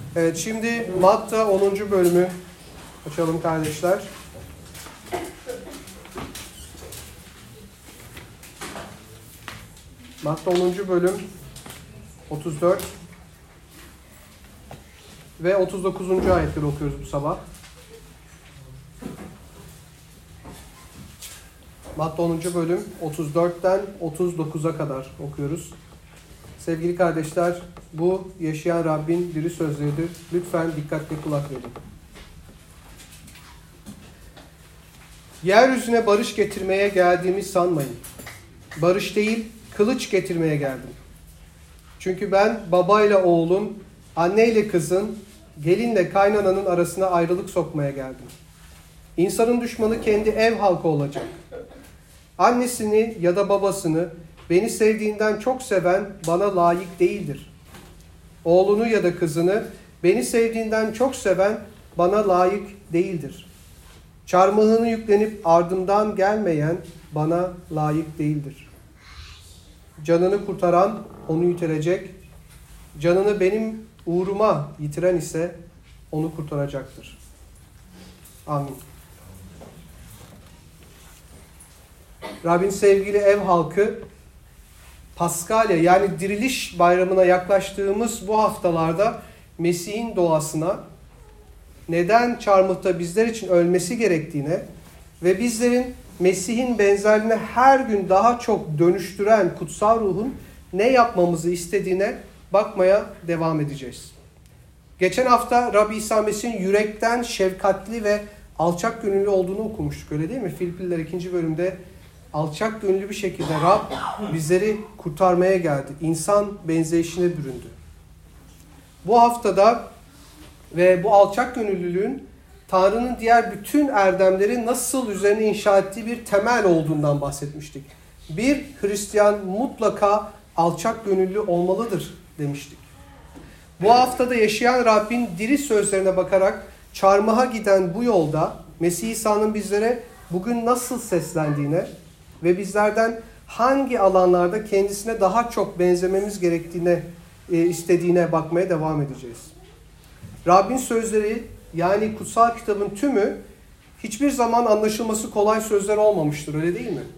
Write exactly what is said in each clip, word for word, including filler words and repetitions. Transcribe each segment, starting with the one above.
Evet, şimdi Matta onuncu bölümü açalım kardeşler. Matta onuncu bölüm otuz dört ve otuz dokuzuncu ayetleri okuyoruz bu sabah. Matta onuncu bölüm otuz dörtten otuz dokuza kadar okuyoruz. Sevgili kardeşler, bu yaşayan Rabbin diri sözleridir. Lütfen dikkatli kulak verin. Yeryüzüne barış getirmeye geldiğimi sanmayın. Barış değil, kılıç getirmeye geldim. Çünkü ben babayla oğlun, anneyle kızın, gelinle kaynananın arasına ayrılık sokmaya geldim. İnsanın düşmanı kendi ev halkı olacak. Annesini ya da babasını beni sevdiğinden çok seven bana layık değildir. Oğlunu ya da kızını beni sevdiğinden çok seven bana layık değildir. Çarmıhını yüklenip ardımdan gelmeyen bana layık değildir. Canını kurtaran onu yitirecek. Canını benim uğruma yitiren ise onu kurtaracaktır. Amin. Rabbin sevgili ev halkı, Paskalya yani diriliş bayramına yaklaştığımız bu haftalarda Mesih'in doğasına, neden çarmıhta bizler için ölmesi gerektiğine ve bizlerin Mesih'in benzerliğine her gün daha çok dönüştüren kutsal ruhun ne yapmamızı istediğine bakmaya devam edeceğiz. Geçen hafta Rabbi İsa Mesih'in yürekten şefkatli ve alçak gönüllü olduğunu okumuştuk, öyle değil mi? Filipliler ikinci bölümde alçak gönüllü bir şekilde Rab bizleri kurtarmaya geldi. İnsan benzeyişine büründü. Bu haftada ve bu alçak gönüllülüğün Tanrı'nın diğer bütün erdemleri nasıl üzerine inşa ettiği bir temel olduğundan bahsetmiştik. Bir Hristiyan mutlaka alçak gönüllü olmalıdır demiştik. Bu haftada yaşayan Rabbin diri sözlerine bakarak çarmıha giden bu yolda Mesih İsa'nın bizlere bugün nasıl seslendiğine ve bizlerden hangi alanlarda kendisine daha çok benzememiz gerektiğine, e, istediğine bakmaya devam edeceğiz. Rabbin sözleri yani kutsal kitabın tümü hiçbir zaman anlaşılması kolay sözler olmamıştır, öyle değil mi?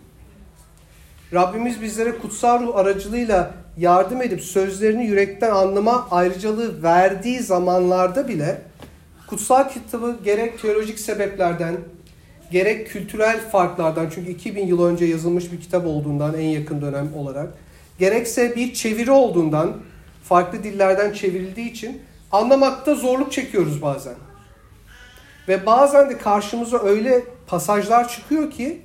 Rabbimiz bizlere kutsal ruh aracılığıyla yardım edip sözlerini yürekten anlama ayrıcalığı verdiği zamanlarda bile kutsal kitabı gerek teolojik sebeplerden, gerek kültürel farklardan, çünkü iki bin yıl önce yazılmış bir kitap olduğundan en yakın dönem olarak, gerekse bir çeviri olduğundan, farklı dillerden çevrildiği için anlamakta zorluk çekiyoruz bazen. Ve bazen de karşımıza öyle pasajlar çıkıyor ki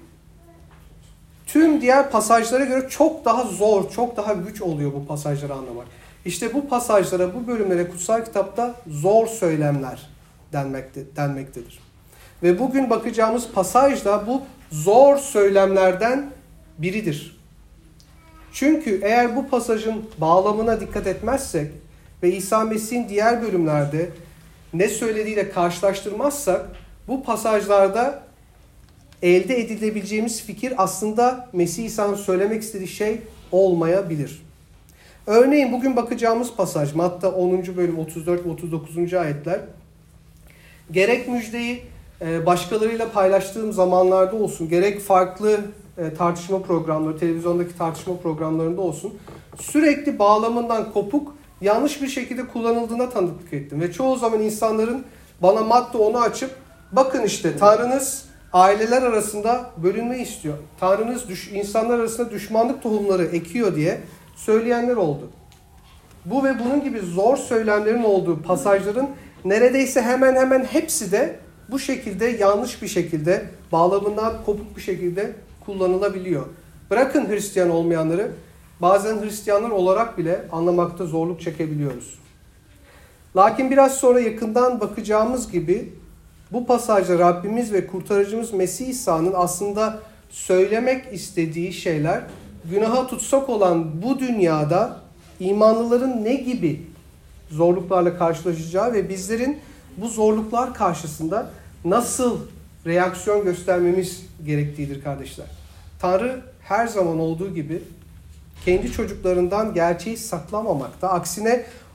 tüm diğer pasajlara göre çok daha zor, çok daha güç oluyor bu pasajları anlamak. İşte bu pasajlara, bu bölümlere kutsal kitapta zor söylemler denmekte, denmektedir. Ve bugün bakacağımız pasaj da bu zor söylemlerden biridir. Çünkü eğer bu pasajın bağlamına dikkat etmezsek ve İsa Mesih'in diğer bölümlerde ne söylediğiyle karşılaştırmazsak bu pasajlarda elde edilebileceğimiz fikir aslında Mesih İsa'nın söylemek istediği şey olmayabilir. Örneğin bugün bakacağımız pasaj Matta onuncu bölüm otuz dört ve otuz dokuzuncu ayetler gerek müjdeyi başkalarıyla paylaştığım zamanlarda olsun, gerek farklı tartışma programları, televizyondaki tartışma programlarında olsun, sürekli bağlamından kopuk, yanlış bir şekilde kullanıldığına tanıklık ettim. Ve çoğu zaman insanların bana Matta onu açıp, bakın işte Tanrınız aileler arasında bölünmeyi istiyor. Tanrınız düş, insanlar arasında düşmanlık tohumları ekiyor diye söyleyenler oldu. Bu ve bunun gibi zor söylemlerin olduğu pasajların neredeyse hemen hemen hepsi de bu şekilde yanlış bir şekilde, bağlamından kopuk bir şekilde kullanılabiliyor. Bırakın Hristiyan olmayanları, bazen Hristiyanlar olarak bile anlamakta zorluk çekebiliyoruz. Lakin biraz sonra yakından bakacağımız gibi bu pasajda Rabbimiz ve kurtarıcımız Mesih İsa'nın aslında söylemek istediği şeyler günaha tutsak olan bu dünyada imanlıların ne gibi zorluklarla karşılaşacağı ve bizlerin bu zorluklar karşısında nasıl reaksiyon göstermemiz gerektiğidir kardeşler. Tanrı her zaman olduğu gibi kendi çocuklarından gerçeği saklamamakta. Aksine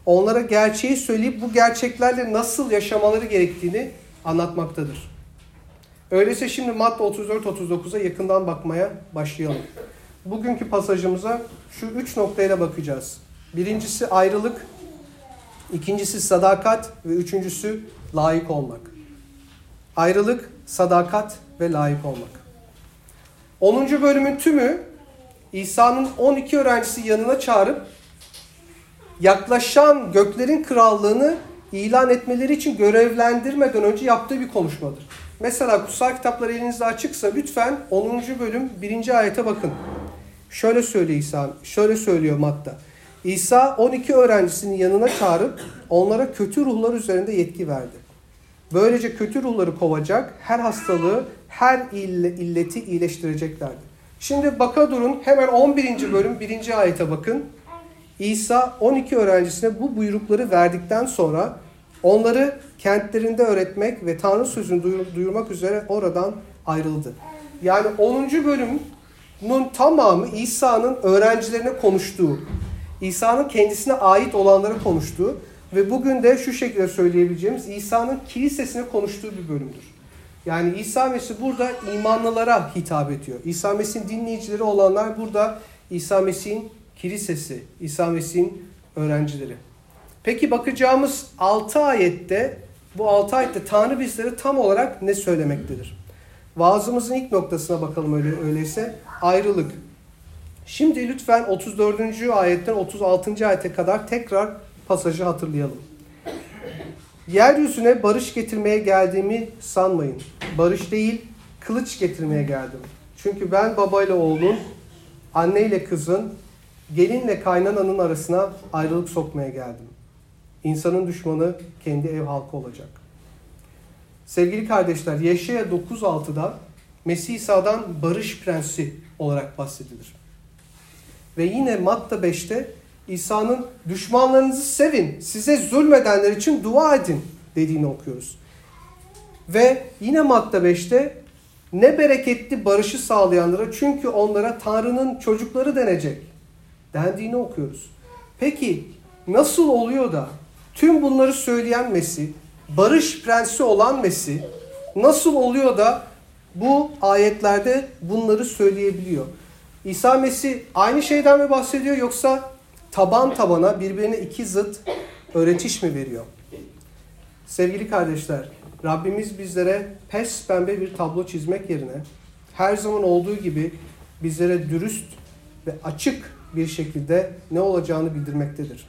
onlara gerçeği söyleyip bu gerçeklerle nasıl yaşamaları gerektiğini anlatmaktadır. Öyleyse şimdi Matta otuz dört otuz dokuza yakından bakmaya başlayalım. Bugünkü pasajımıza şu üç noktayla bakacağız. Birincisi ayrılık, ikincisi sadakat ve üçüncüsü layık olmak. Ayrılık, sadakat ve layık olmak. onuncu bölümün tümü İsa'nın on iki öğrencisi yanına çağırıp yaklaşan göklerin krallığını ilan etmeleri için görevlendirmeden önce yaptığı bir konuşmadır. Mesela kutsal kitaplar elinizde açıksa lütfen onuncu bölüm birinci ayete bakın. Şöyle söylüyor İsa, şöyle söylüyor Matta. İsa on iki öğrencisinin yanına çağırıp onlara kötü ruhlar üzerinde yetki verdi. Böylece kötü ruhları kovacak, her hastalığı, her illeti iyileştireceklerdi. Şimdi baka durun, hemen on birinci bölüm birinci ayete bakın. İsa on iki öğrencisine bu buyrukları verdikten sonra onları kentlerinde öğretmek ve Tanrı sözünü duyurmak üzere oradan ayrıldı. Yani onuncu bölümün tamamı İsa'nın öğrencilerine konuştuğu, İsa'nın kendisine ait olanları konuştuğu ve bugün de şu şekilde söyleyebileceğimiz İsa'nın kilisesine konuştuğu bir bölümdür. Yani İsa Mesih burada imanlılara hitap ediyor. İsa Mesih'in dinleyicileri olanlar burada İsa Mesih'in kilisesi, İsa Mesih'in öğrencileri. Peki bakacağımız altı ayette, bu altı ayette Tanrı bizlere tam olarak ne söylemektedir? Vaazımızın ilk noktasına bakalım öyle, öyleyse. Ayrılık. Şimdi lütfen otuz dördüncü ayetten otuz altıncı ayete kadar tekrar pasajı hatırlayalım. Yeryüzüne barış getirmeye geldiğimi sanmayın. Barış değil, kılıç getirmeye geldim. Çünkü ben babayla oğlun, anneyle kızın, gelinle kaynananın arasına ayrılık sokmaya geldim. İnsanın düşmanı kendi ev halkı olacak. Sevgili kardeşler, Yeşaya dokuz altıda Mesih İsa'dan barış prensi olarak bahsedilir. Ve yine Matta beşte İsa'nın düşmanlarınızı sevin, size zulmedenler için dua edin dediğini okuyoruz. Ve yine Matta beşte ne bereketli barışı sağlayanlara, çünkü onlara Tanrı'nın çocukları denecek dendiğini okuyoruz. Peki nasıl oluyor da tüm bunları söyleyen Mesih, barış prensi olan Mesih nasıl oluyor da bu ayetlerde bunları söyleyebiliyor? İsa Mesih aynı şeyden mi bahsediyor, yoksa taban tabana birbirine iki zıt öğretiş mi veriyor? Sevgili kardeşler, Rabbimiz bizlere pes pembe bir tablo çizmek yerine her zaman olduğu gibi bizlere dürüst ve açık bir şekilde ne olacağını bildirmektedir.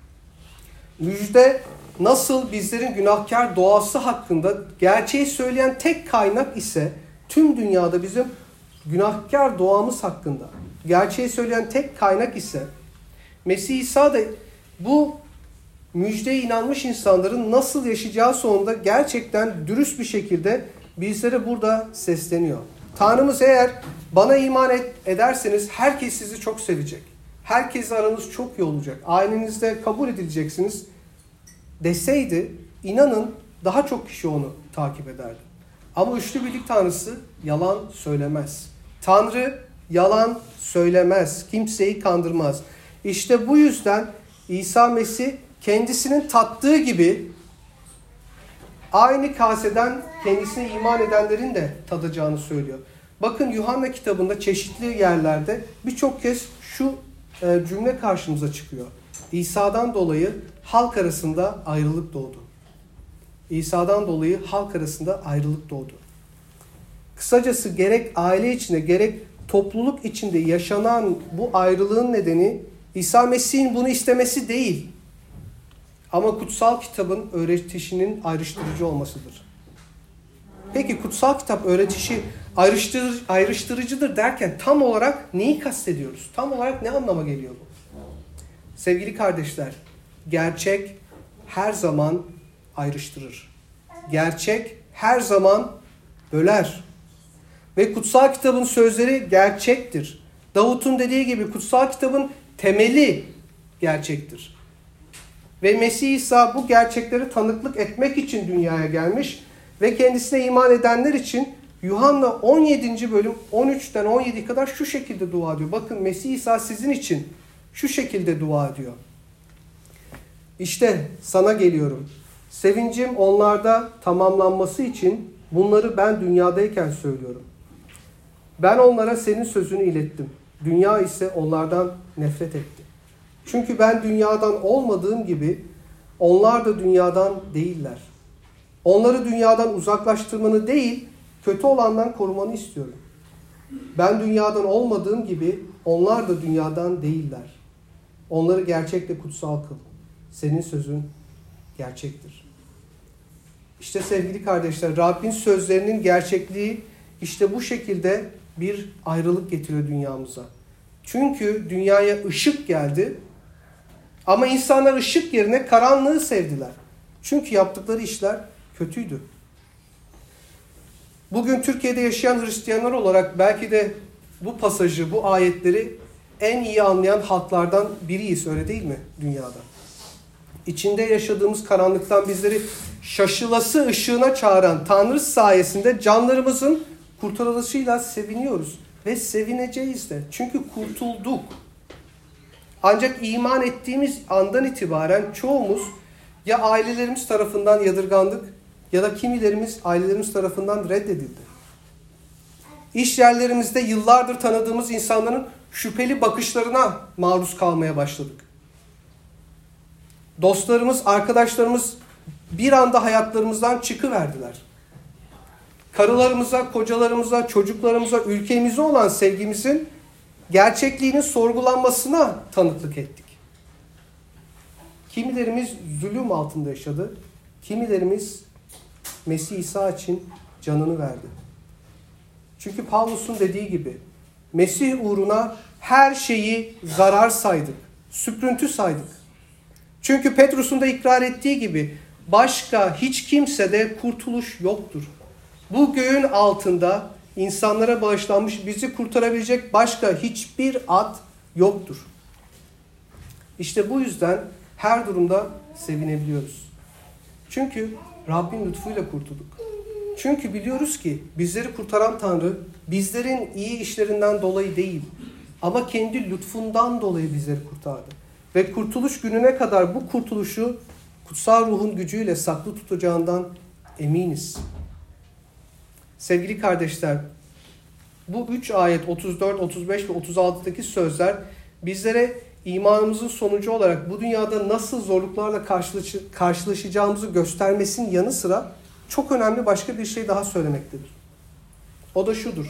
Müjde nasıl bizlerin günahkar doğası hakkında gerçeği söyleyen tek kaynak ise, tüm dünyada bizim günahkar doğamız hakkında gerçeği söyleyen tek kaynak ise, Mesih İsa da bu müjdeye inanmış insanların nasıl yaşayacağı sonunda gerçekten dürüst bir şekilde bizlere burada sesleniyor. Tanrımız eğer bana iman et, ederseniz herkes sizi çok sevecek. Herkesle aranız çok iyi olacak. Ailenizde kabul edileceksiniz deseydi, inanın daha çok kişi onu takip ederdi. Ama üçlü birlik Tanrısı yalan söylemez. Tanrı yalan söylemez. Kimseyi kandırmaz. İşte bu yüzden İsa Mesih kendisinin tattığı gibi aynı kaseden kendisine iman edenlerin de tadacağını söylüyor. Bakın Yuhanna kitabında çeşitli yerlerde birçok kez şu e, cümle karşımıza çıkıyor. İsa'dan dolayı halk arasında ayrılık doğdu. İsa'dan dolayı halk arasında ayrılık doğdu. Kısacası gerek aile içinde gerek topluluk içinde yaşanan bu ayrılığın nedeni İsa Mesih'in bunu istemesi değil. Ama kutsal kitabın öğretişinin ayrıştırıcı olmasıdır. Peki kutsal kitap öğretişi ayrıştırıcı, ayrıştırıcıdır derken tam olarak neyi kastediyoruz? Tam olarak ne anlama geliyor bu? Sevgili kardeşler, gerçek her zaman ayrıştırır. Gerçek her zaman böler. Ve kutsal kitabın sözleri gerçektir. Davut'un dediği gibi kutsal kitabın temeli gerçektir. Ve Mesih İsa bu gerçekleri tanıklık etmek için dünyaya gelmiş ve kendisine iman edenler için Yuhanna on yedinci bölüm on üçten on yediye kadar şu şekilde dua ediyor. Bakın Mesih İsa sizin için şu şekilde dua ediyor. İşte sana geliyorum. Sevincim onlarda tamamlanması için bunları ben dünyadayken söylüyorum. Ben onlara senin sözünü ilettim. Dünya ise onlardan nefret etti. Çünkü ben dünyadan olmadığım gibi onlar da dünyadan değiller. Onları dünyadan uzaklaştırmanı değil, kötü olandan korumanı istiyorum. Ben dünyadan olmadığım gibi onlar da dünyadan değiller. Onları gerçekle kutsal kıl. Senin sözün gerçektir. İşte sevgili kardeşler, Rabbin sözlerinin gerçekliği işte bu şekilde bir ayrılık getiriyor dünyamıza. Çünkü dünyaya ışık geldi ama insanlar ışık yerine karanlığı sevdiler. Çünkü yaptıkları işler kötüydü. Bugün Türkiye'de yaşayan Hristiyanlar olarak belki de bu pasajı, bu ayetleri en iyi anlayan halklardan biriyiz, öyle değil mi dünyada? İçinde yaşadığımız karanlıktan bizleri şaşılası ışığına çağıran Tanrı sayesinde canlarımızın kurtarılışıyla seviniyoruz. Ve sevineceğiz de. Çünkü kurtulduk. Ancak iman ettiğimiz andan itibaren çoğumuz ya ailelerimiz tarafından yadırgandık ya da kimilerimiz ailelerimiz tarafından reddedildi. İş yerlerimizde yıllardır tanıdığımız insanların şüpheli bakışlarına maruz kalmaya başladık. Dostlarımız, arkadaşlarımız bir anda hayatlarımızdan çıkıverdiler. Karılarımıza, kocalarımıza, çocuklarımıza, ülkemize olan sevgimizin gerçekliğinin sorgulanmasına tanıklık ettik. Kimilerimiz zulüm altında yaşadı. Kimilerimiz Mesih İsa için canını verdi. Çünkü Pavlus'un dediği gibi Mesih uğruna her şeyi zarar saydık. Süprüntü saydık. Çünkü Petrus'un da ikrar ettiği gibi başka hiç kimsede kurtuluş yoktur. Bu göğün altında insanlara bağışlanmış, bizi kurtarabilecek başka hiçbir ad yoktur. İşte bu yüzden her durumda sevinebiliyoruz. Çünkü Rabbin lütfuyla kurtulduk. Çünkü biliyoruz ki bizleri kurtaran Tanrı bizlerin iyi işlerinden dolayı değil ama kendi lütfundan dolayı bizleri kurtardı. Ve kurtuluş gününe kadar bu kurtuluşu kutsal ruhun gücüyle saklı tutacağından eminiz. Sevgili kardeşler, bu üç ayet otuz dört, otuz beş ve otuz altıdaki sözler bizlere imanımızın sonucu olarak bu dünyada nasıl zorluklarla karşılaşacağımızı göstermesinin yanı sıra çok önemli başka bir şey daha söylemektedir. O da şudur.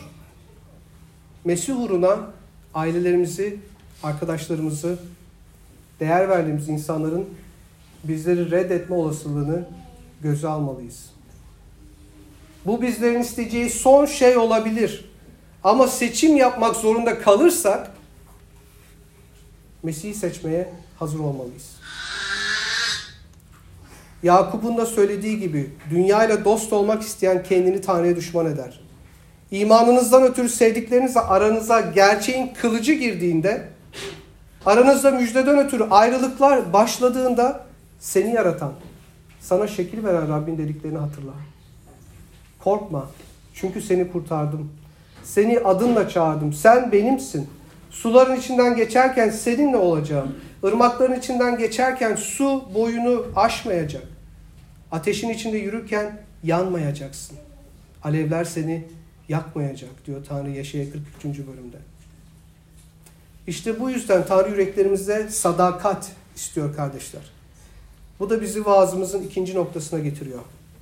Mesih uğruna ailelerimizi, arkadaşlarımızı, değer verdiğimiz insanların bizleri reddetme olasılığını göze almalıyız. Bu bizlerin isteyeceği son şey olabilir. Ama seçim yapmak zorunda kalırsak Mesih'i seçmeye hazır olmalıyız. Yakup'un da söylediği gibi dünyayla dost olmak isteyen kendini Tanrı'ya düşman eder. İmanınızdan ötürü sevdiklerinizle aranıza gerçeğin kılıcı girdiğinde, aranızda müjdeden ötürü ayrılıklar başladığında seni yaratan, sana şekil veren Rabbin dediklerini hatırla. Korkma, çünkü seni kurtardım. Seni adınla çağırdım, sen benimsin. Suların içinden geçerken seninle olacağım. Irmakların içinden geçerken su boyunu aşmayacak. Ateşin içinde yürürken yanmayacaksın. Alevler seni yakmayacak diyor Tanrı Yeşaya kırk üçüncü bölümde. İşte bu yüzden Tanrı yüreklerimizde sadakat istiyor kardeşler. Bu da bizi vaazımızın ikinci noktasına getiriyor.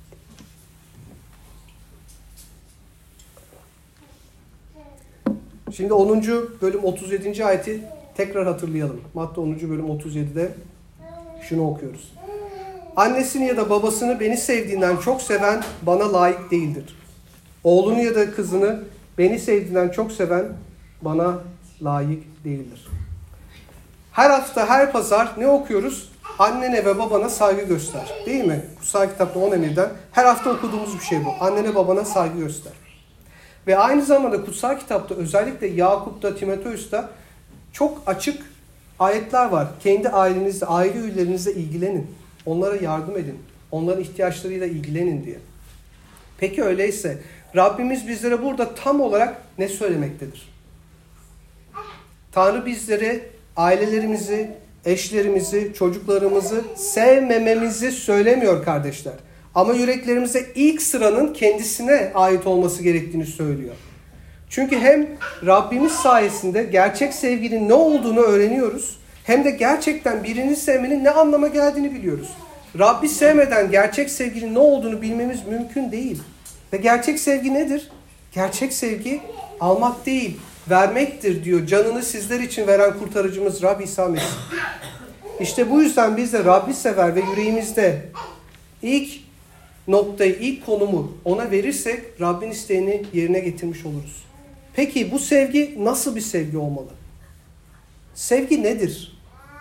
Şimdi onuncu bölüm otuz yedinci ayeti tekrar hatırlayalım. Matta onuncu bölüm otuz yedide şunu okuyoruz. Annesini ya da babasını beni sevdiğinden çok seven bana layık değildir. Oğlunu ya da kızını beni sevdiğinden çok seven bana layık değildir. Her hafta, her pazar ne okuyoruz? Annene ve babana saygı göster. Değil mi? Kutsal kitapta on emirden her hafta okuduğumuz bir şey bu. Annene babana saygı göster. Ve aynı zamanda kutsal kitapta özellikle Yakup'ta, Timoteus'ta çok açık ayetler var. Kendi ailenizle, aile üyelerinizle ilgilenin. Onlara yardım edin. Onların ihtiyaçlarıyla ilgilenin diye. Peki öyleyse Rabbimiz bizlere burada tam olarak ne söylemektedir? Tanrı bizlere ailelerimizi eşlerimizi, çocuklarımızı sevmememizi söylemiyor kardeşler. Ama yüreklerimize ilk sıranın kendisine ait olması gerektiğini söylüyor. Çünkü hem Rabbimiz sayesinde gerçek sevginin ne olduğunu öğreniyoruz, hem de gerçekten birini sevmenin ne anlama geldiğini biliyoruz. Rabbi sevmeden gerçek sevginin ne olduğunu bilmemiz mümkün değil. Ve gerçek sevgi nedir? Gerçek sevgi almak değil, vermektir diyor. Canını sizler için veren kurtarıcımız Rabbi İsa Mesih. İşte bu yüzden biz de Rabbi sever ve yüreğimizde ilk noktayı, ilk konumu ona verirsek Rabbin isteğini yerine getirmiş oluruz. Peki bu sevgi nasıl bir sevgi olmalı? Sevgi nedir?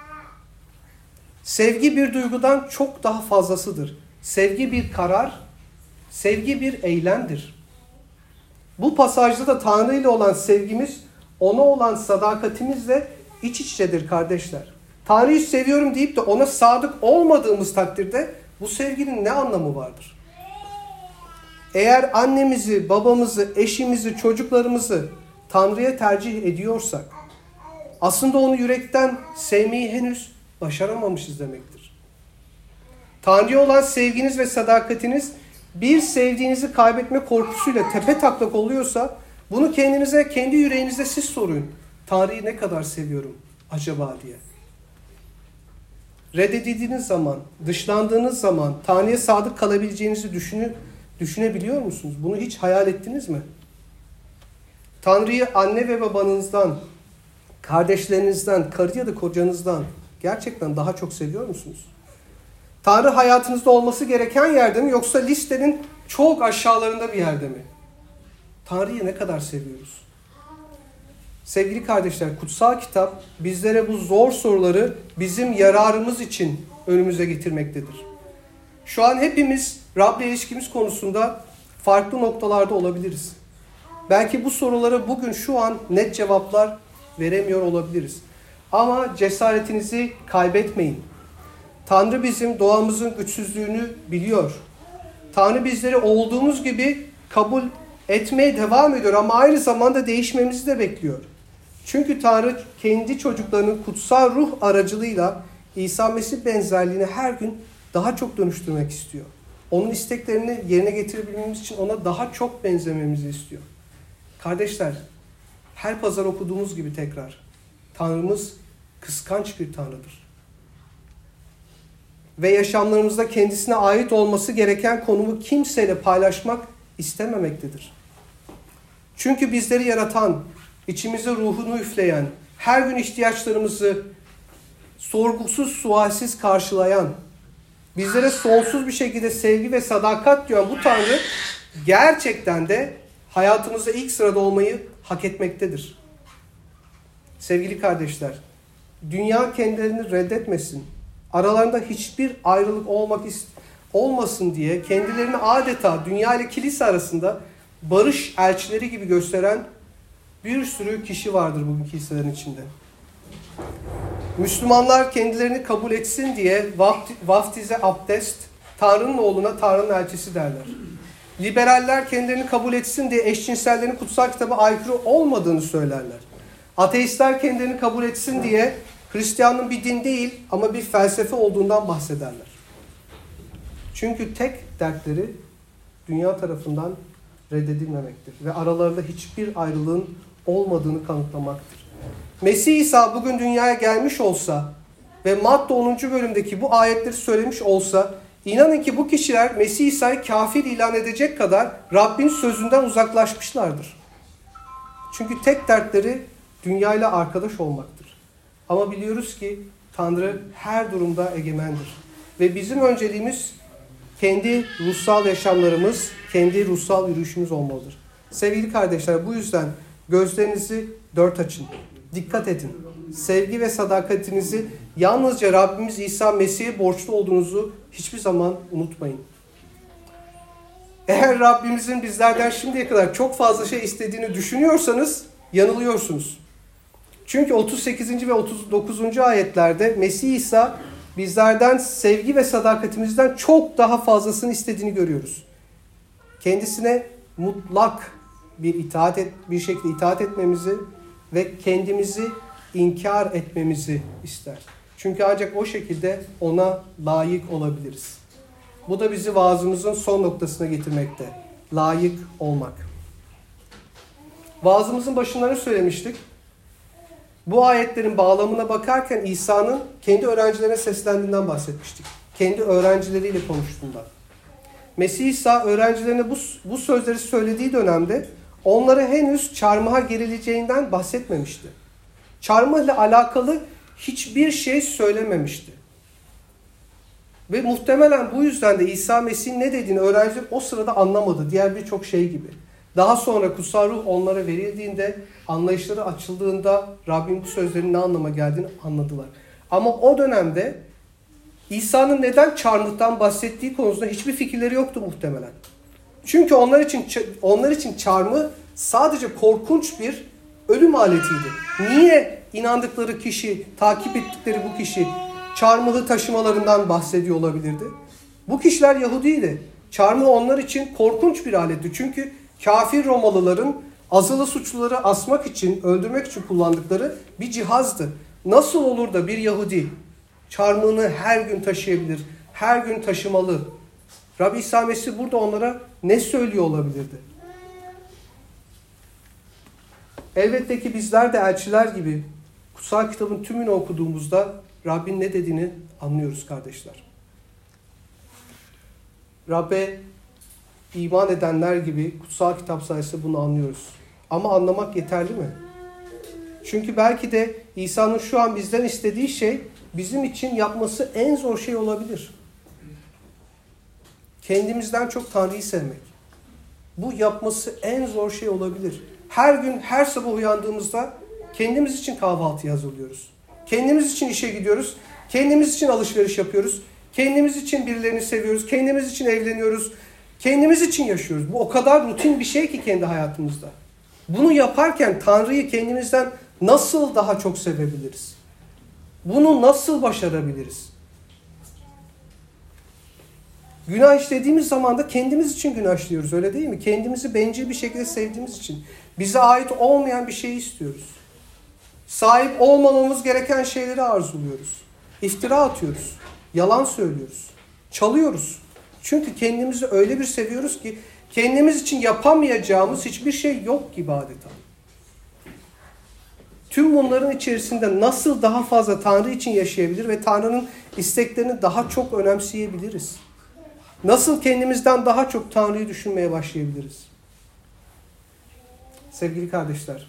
Sevgi bir duygudan çok daha fazlasıdır. Sevgi bir karar, sevgi bir eylemdir. Bu pasajda da Tanrı ile olan sevgimiz, ona olan sadakatimizle iç içedir kardeşler. Tanrı'yı seviyorum deyip de ona sadık olmadığımız takdirde bu sevginin ne anlamı vardır? Eğer annemizi, babamızı, eşimizi, çocuklarımızı Tanrı'ya tercih ediyorsak, aslında onu yürekten sevmeyi henüz başaramamışız demektir. Tanrı'ya olan sevginiz ve sadakatiniz bir sevdiğinizi kaybetme korkusuyla tepetaklak oluyorsa, bunu kendinize, kendi yüreğinizde siz sorun. Tanrı'yı ne kadar seviyorum acaba diye. Reddedildiğiniz zaman, dışlandığınız zaman Tanrı'ya sadık kalabileceğinizi düşünü, düşünebiliyor musunuz? Bunu hiç hayal ettiniz mi? Tanrı'yı anne ve babanızdan, kardeşlerinizden, karı ya da kocanızdan gerçekten daha çok seviyor musunuz? Tanrı hayatınızda olması gereken yerde mi, yoksa listenin çok aşağılarında bir yerde mi? Tanrı'yı ne kadar seviyoruz? Sevgili kardeşler, kutsal kitap bizlere bu zor soruları bizim yararımız için önümüze getirmektedir. Şu an hepimiz Rab'le ilişkimiz konusunda farklı noktalarda olabiliriz. Belki bu sorulara bugün şu an net cevaplar veremiyor olabiliriz. Ama cesaretinizi kaybetmeyin. Tanrı bizim doğamızın güçsüzlüğünü biliyor. Tanrı bizleri olduğumuz gibi kabul etmeye devam ediyor ama aynı zamanda değişmemizi de bekliyor. Çünkü Tanrı kendi çocuklarının kutsal ruh aracılığıyla İsa Mesih benzerliğine her gün daha çok dönüştürmek istiyor. Onun isteklerini yerine getirebilmemiz için ona daha çok benzememizi istiyor. Kardeşler, her pazar okuduğumuz gibi tekrar, Tanrımız kıskanç bir Tanrı'dır. Ve yaşamlarımızda kendisine ait olması gereken konumu kimseyle paylaşmak istememektedir. Çünkü bizleri yaratan, içimize ruhunu üfleyen, her gün ihtiyaçlarımızı sorgusuz sualsiz karşılayan, bizlere sonsuz bir şekilde sevgi ve sadakat diyen bu Tanrı gerçekten de hayatımızda ilk sırada olmayı hak etmektedir. Sevgili kardeşler, dünya kendilerini reddetmesin, aralarında hiçbir ayrılık olmak olmasın diye kendilerini adeta dünya ile kilise arasında barış elçileri gibi gösteren bir sürü kişi vardır bugün kiliselerin içinde. Müslümanlar kendilerini kabul etsin diye vaftize abdest, Tanrı'nın oğluna Tanrı'nın elçisi derler. Liberaller kendilerini kabul etsin diye eşcinsellerin kutsal kitaba aykırı olmadığını söylerler. Ateistler kendilerini kabul etsin diye Hristiyanlığın bir din değil ama bir felsefe olduğundan bahsederler. Çünkü tek dertleri dünya tarafından reddedilmemektir ve aralarında hiçbir ayrılığın olmadığını kanıtlamaktır. Mesih İsa bugün dünyaya gelmiş olsa ve Matta onuncu bölümdeki bu ayetleri söylemiş olsa, inanın ki bu kişiler Mesih İsa'yı kafir ilan edecek kadar Rabbin sözünden uzaklaşmışlardır. Çünkü tek dertleri dünyayla arkadaş olmaktır. Ama biliyoruz ki Tanrı her durumda egemendir. Ve bizim önceliğimiz kendi ruhsal yaşamlarımız, kendi ruhsal yürüyüşümüz olmalıdır. Sevgili kardeşler, bu yüzden gözlerinizi dört açın. Dikkat edin. Sevgi ve sadakatinizi yalnızca Rabbimiz İsa Mesih'e borçlu olduğunuzu hiçbir zaman unutmayın. Eğer Rabbimizin bizlerden şimdiye kadar çok fazla şey istediğini düşünüyorsanız yanılıyorsunuz. Çünkü otuz sekizinci ve otuz dokuzuncu ayetlerde Mesih İsa bizlerden sevgi ve sadakatimizden çok daha fazlasını istediğini görüyoruz. Kendisine mutlak bir itaat et, bir şekilde itaat etmemizi ve kendimizi inkar etmemizi ister. Çünkü ancak o şekilde ona layık olabiliriz. Bu da bizi vaazımızın son noktasına getirmekte. Layık olmak. Vaazımızın başında ne söylemiştik? Bu ayetlerin bağlamına bakarken İsa'nın kendi öğrencilerine seslendiğinden bahsetmiştik. Kendi öğrencileriyle konuştuğundan. Mesih İsa öğrencilerine bu, bu sözleri söylediği dönemde onlara henüz çarmıha gerileceğinden bahsetmemişti. Çarmıhla alakalı hiçbir şey söylememişti. Ve muhtemelen bu yüzden de İsa Mesih'in ne dediğini öğrenciler o sırada anlamadı. Diğer birçok şey gibi. Daha sonra kutsal ruh onlara verildiğinde, anlayışları açıldığında Rabbim bu sözlerin ne anlama geldiğini anladılar. Ama o dönemde İsa'nın neden çarmıhtan bahsettiği konusunda hiçbir fikirleri yoktu muhtemelen. Çünkü onlar için onlar için çarmıh sadece korkunç bir ölüm aletiydi. Niye inandıkları kişi, takip ettikleri bu kişi çarmıhı taşımalarından bahsediyor olabilirdi? Bu kişiler Yahudiydi. Çarmıh onlar için korkunç bir aletti. Çünkü kafir Romalıların azılı suçluları asmak için, öldürmek için kullandıkları bir cihazdı. Nasıl olur da bir Yahudi çarmıhını her gün taşıyabilir, her gün taşımalı? Rabbi İsa Mesih burada onlara ne söylüyor olabilirdi? Elbette ki bizler de elçiler gibi kutsal kitabın tümünü okuduğumuzda Rabbin ne dediğini anlıyoruz kardeşler. Rabbe iman edenler gibi kutsal kitap sayesinde bunu anlıyoruz. Ama anlamak yeterli mi? Çünkü belki de İsa'nın şu an bizden istediği şey bizim için yapması en zor şey olabilir. Kendimizden çok Tanrı'yı sevmek. Bu yapması en zor şey olabilir. Her gün, her sabah uyandığımızda kendimiz için kahvaltı hazırlıyoruz. Kendimiz için işe gidiyoruz. Kendimiz için alışveriş yapıyoruz. Kendimiz için birilerini seviyoruz. Kendimiz için evleniyoruz. Kendimiz için yaşıyoruz. Bu o kadar rutin bir şey ki kendi hayatımızda. Bunu yaparken Tanrı'yı kendimizden nasıl daha çok sevebiliriz? Bunu nasıl başarabiliriz? Günah işlediğimiz zaman da kendimiz için günah işliyoruz, öyle değil mi? Kendimizi bencil bir şekilde sevdiğimiz için. Bize ait olmayan bir şeyi istiyoruz. Sahip olmamamız gereken şeyleri arzuluyoruz. İftira atıyoruz. Yalan söylüyoruz. Çalıyoruz. Çünkü kendimizi öyle bir seviyoruz ki kendimiz için yapamayacağımız hiçbir şey yok gibi adeta. Tüm bunların içerisinde nasıl daha fazla Tanrı için yaşayabilir ve Tanrı'nın isteklerini daha çok önemseyebiliriz? Nasıl kendimizden daha çok Tanrı'yı düşünmeye başlayabiliriz? Sevgili kardeşler,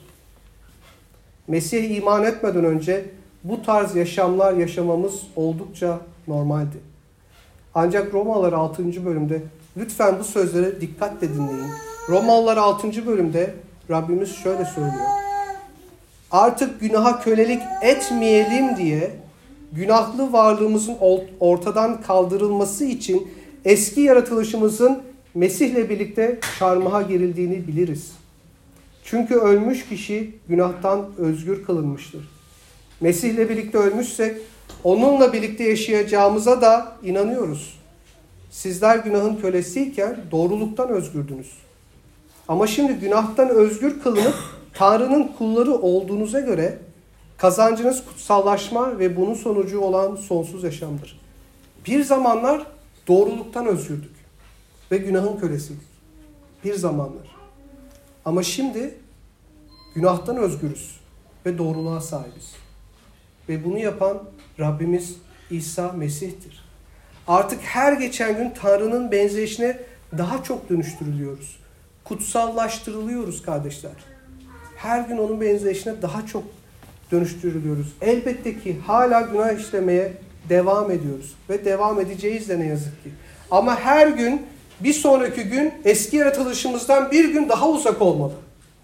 Mesih'e iman etmeden önce bu tarz yaşamlar yaşamamız oldukça normaldi. Ancak Romalılar altıncı bölümde, lütfen bu sözlere dikkatle dinleyin. Romalılar altıncı bölümde Rabbimiz şöyle söylüyor. Artık günaha kölelik etmeyelim diye günahlı varlığımızın ortadan kaldırılması için eski yaratılışımızın Mesih'le birlikte çarmıha gerildiğini biliriz. Çünkü ölmüş kişi günahtan özgür kılınmıştır. Mesih'le birlikte ölmüşsek onunla birlikte yaşayacağımıza da inanıyoruz. Sizler günahın kölesiyken doğruluktan özgürdünüz. Ama şimdi günahtan özgür kılınıp Tanrı'nın kulları olduğunuza göre kazancınız kutsallaşma ve bunun sonucu olan sonsuz yaşamdır. Bir zamanlar doğruluktan özgürdük ve günahın kölesiydik. Bir zamanlar. Ama şimdi günahtan özgürüz ve doğruluğa sahibiz. Ve bunu yapan Rabbimiz İsa Mesih'tir. Artık her geçen gün Tanrı'nın benzeyişine daha çok dönüştürülüyoruz. Kutsallaştırılıyoruz kardeşler. Her gün onun benzeyişine daha çok dönüştürülüyoruz. Elbette ki hala günah işlemeye devam ediyoruz. Ve devam edeceğiz de ne yazık ki. Ama her gün bir sonraki gün eski yaratılışımızdan bir gün daha uzak olmalı.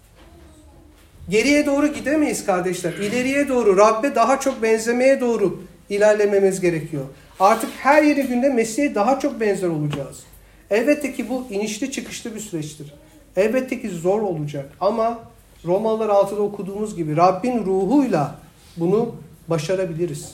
Geriye doğru gidemeyiz kardeşler. İleriye doğru, Rabbe daha çok benzemeye doğru ilerlememiz gerekiyor. Artık her yeni günde Mesih'e daha çok benzer olacağız. Elbette ki bu inişli çıkışlı bir süreçtir. Elbette ki zor olacak ama Romalılar altıda okuduğumuz gibi Rabbin ruhuyla bunu başarabiliriz.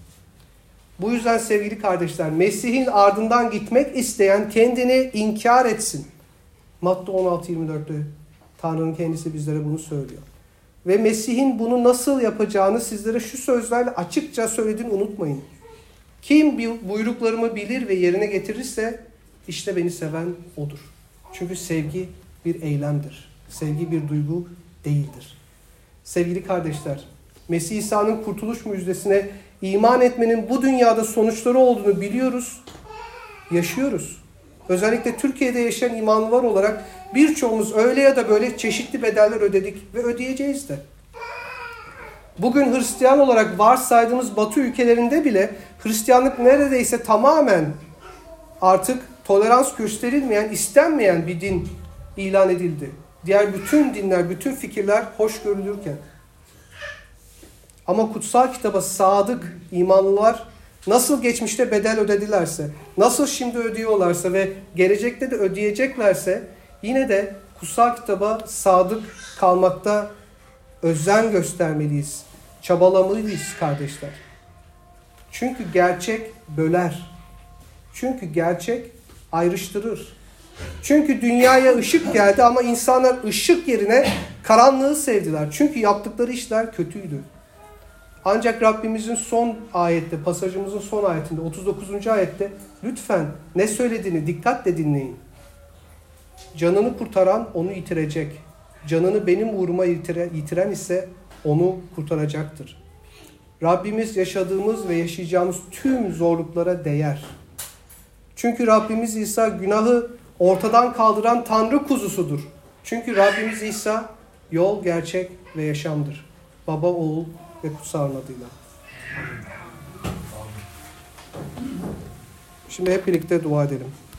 Bu yüzden sevgili kardeşler, Mesih'in ardından gitmek isteyen kendini inkar etsin. Matta on altı yirmi dörtte Tanrı'nın kendisi bizlere bunu söylüyor. Ve Mesih'in bunu nasıl yapacağını sizlere şu sözlerle açıkça söylediğini unutmayın. Kim buyruklarımı bilir ve yerine getirirse işte beni seven odur. Çünkü sevgi bir eylemdir. Sevgi bir duygu değildir. Sevgili kardeşler, Mesih İsa'nın kurtuluş müjdesine iman etmenin bu dünyada sonuçları olduğunu biliyoruz, yaşıyoruz. Özellikle Türkiye'de yaşayan imanlılar olarak birçoğumuz öyle ya da böyle çeşitli bedeller ödedik ve ödeyeceğiz de. Bugün Hristiyan olarak varsaydığımız Batı ülkelerinde bile Hristiyanlık neredeyse tamamen artık tolerans gösterilmeyen, istenmeyen bir din ilan edildi. Diğer bütün dinler, bütün fikirler hoş görülürken. Ama kutsal kitaba sadık imanlılar nasıl geçmişte bedel ödedilerse, nasıl şimdi ödüyorlarsa ve gelecekte de ödeyeceklerse yine de kutsal kitaba sadık kalmakta özen göstermeliyiz. Çabalamalıyız kardeşler. Çünkü gerçek böler. Çünkü gerçek ayrıştırır. Çünkü dünyaya ışık geldi ama insanlar ışık yerine karanlığı sevdiler. Çünkü yaptıkları işler kötüydü. Ancak Rabbimizin son ayette, pasajımızın son ayetinde, otuz dokuzuncu ayette lütfen ne söylediğini dikkatle dinleyin. Canını kurtaran onu yitirecek. Canını benim uğruma yitire, yitiren ise onu kurtaracaktır. Rabbimiz yaşadığımız ve yaşayacağımız tüm zorluklara değer. Çünkü Rabbimiz İsa günahı ortadan kaldıran Tanrı kuzusudur. Çünkü Rabbimiz İsa yol, gerçek ve yaşamdır. Baba, oğul ve kutsal adıyla. Şimdi hep birlikte dua edelim.